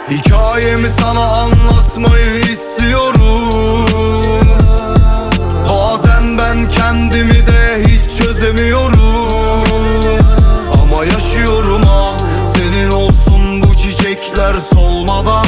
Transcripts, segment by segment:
Hikayemi sana anlatmayı istiyorum. Bazen ben kendimi de hiç çözemiyorum. Ama yaşıyorum ha, senin olsun bu çiçekler solmadan.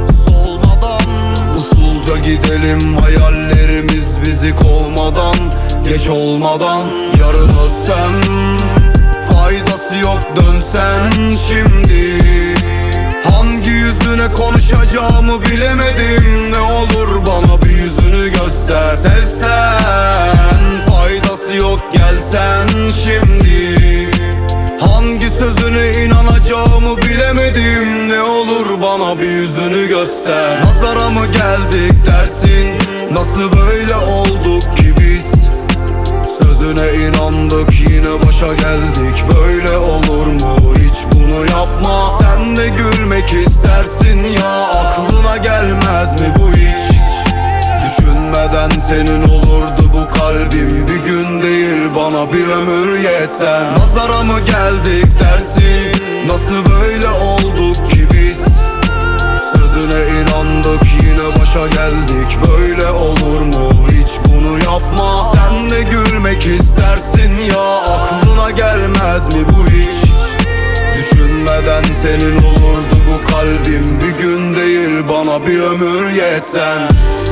Usulca gidelim hayallerimiz bizi kovmadan. Geç olmadan yarın ölsem faydası yok, dönsen şimdi. Hangi yüzüne konuşacağımı bilemedim. Ne olur bana bir yüzünü göster. Sevsen faydası yok, gelsen şimdi. Hangi sözüne inanacağımı bilemedim. Ne olur bana bir yüzünü göster. Nazara mı geldik dersin? Nasıl böyle olduk ki biz? Sözüne inandık yine başa geldik. Böyle olur mu? Hiç bunu yapma. Sen de gülmek istersin ya, aklına gelmez mi bu hiç? Düşünmeden senin olurdu bu kalbim. Bir gün değil bana bir ömür yesen. Nazara mı geldik dersin? Nasıl böyle olduk ki biz? Sözüne inandık yine başa geldik. Böyle olur mu? Hiç bunu yapma. Sen de gülmek istersin ya, aklına gelmez mi bu hiç? Düşünmeden senin olurdu bu kalbim. Bir gün değil bana bir ömür yesen.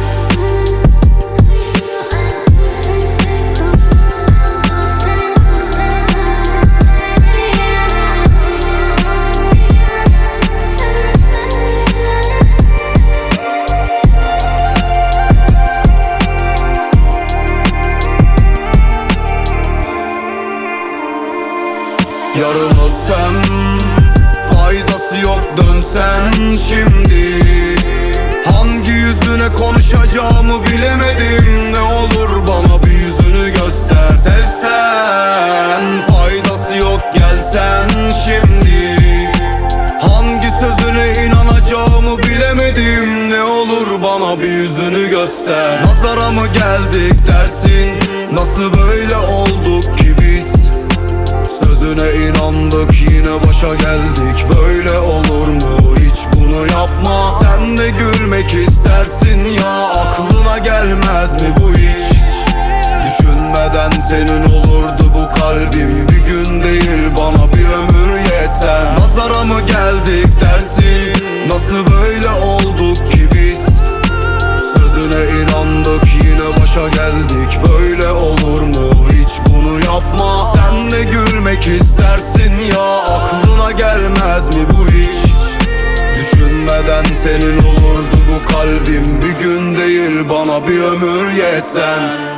Yarın ölsem faydası yok, dönsen şimdi. Hangi yüzüne konuşacağımı bilemedim. Ne olur bana bir yüzünü göster. Sevsen faydası yok, gelsen şimdi. Hangi sözüne inanacağımı bilemedim. Ne olur bana bir yüzünü göster. Nazara mı geldik dersin? Nasıl böyle olduk ki biz? Sözüne inandık yine başa geldik. Böyle olur mu? Hiç bunu yapma. Sen de gülmek istersin ya, aklına gelmez mi bu hiç? Düşünmeden senin olurdu bu kalbim. Bir gün değil bana bir ömür yesen. Nazara mı geldik dersin? Nasıl böyle olduk ki biz? Sözüne inandık yine başa geldik. Böyle olur mu? Hiç bunu yapma. Sen de gülmek istersin ya, aklına gelmez mi bu hiç? Düşünmeden senin olurdu bu kalbim. Bir gün değil bana bir ömür yesen.